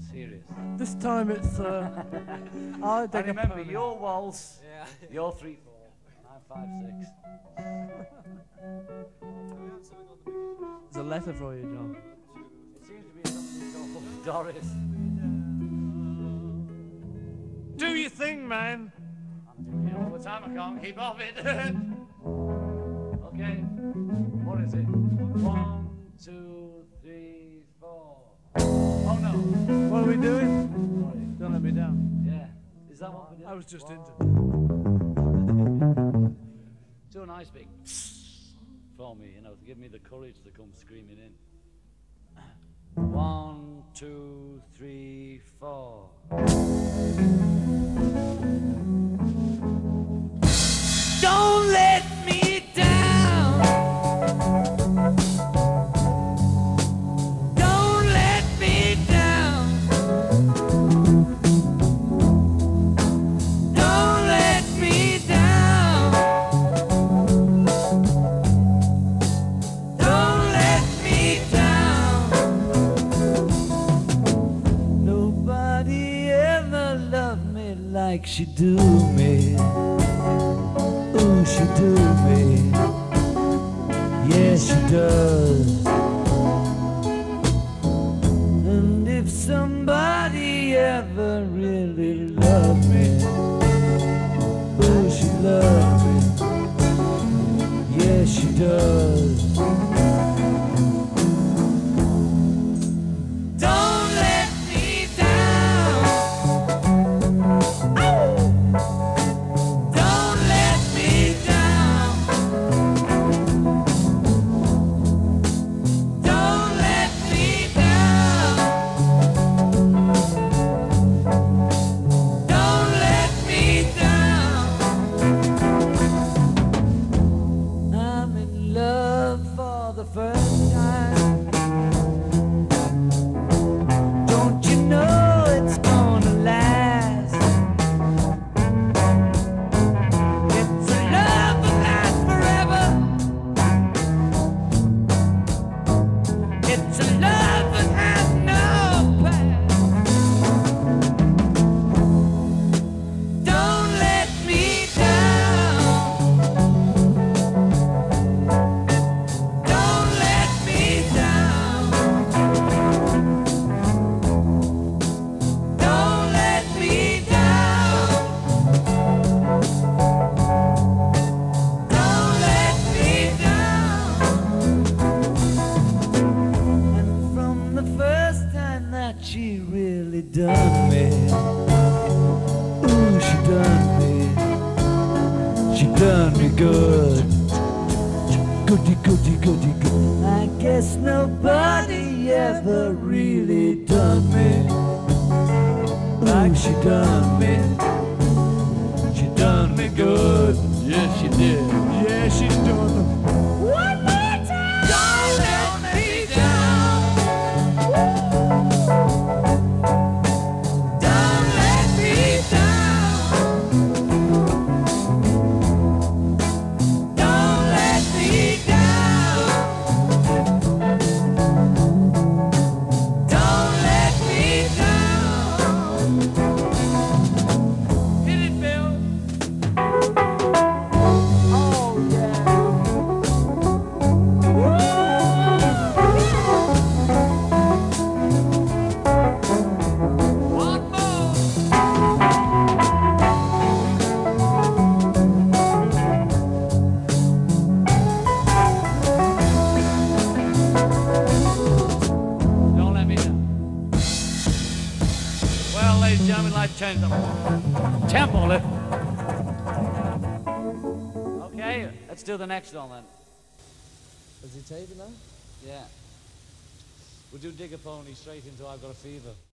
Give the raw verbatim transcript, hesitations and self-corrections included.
serious. This time it's uh, I And dig a remember, pony. your waltz, Yeah. you're three four, and I'm five six. There's a letter for you, John. It seems to be something called Doris. Do your thing, man. I'm doing it all the time. I can't keep off it. Okay. What is it? One, two, three, four. Oh no. What are we doing? Sorry. Don't let me down. Yeah. Is that what we did? I was just into. Do a nice big for me, you know, to give me the courage to come screaming in. One, two, three, four. Don't let me down. Don't let me down. Don't let me down. Don't let me down. Nobody ever loved me like she do me. Ooh, she do me. Yes, she does. And if somebody ever really loved me, ooh, she loves me. Yes, she does. Don't let me down. Don't let me down. Don't let me down. Don't let me down. I'm in love for the first time. Don't you know it's gonna last? It's a love that lasts forever. It's a love that has no past. Don't let me down. Don't let me down. Don't let me down. Don't let me down. And from the first time that she really done me, ooh, she done me, she done me good. Goody, goody, goody, good. I guess nobody ever really done me like she done me. She done me good. Yes, she did. Yeah, she's doing them. One more time. Don't let me down. Don't let me down. Don't let me down. Don't let me down. Hit it, Bill. Oh yeah. One more. Don't let me down. Well, ladies and gentlemen, life changed them. Tempo lift. Okay, let's do the next one then. Is he taping now? Yeah. We'll do Dig a Pony straight into I've Got a Fever.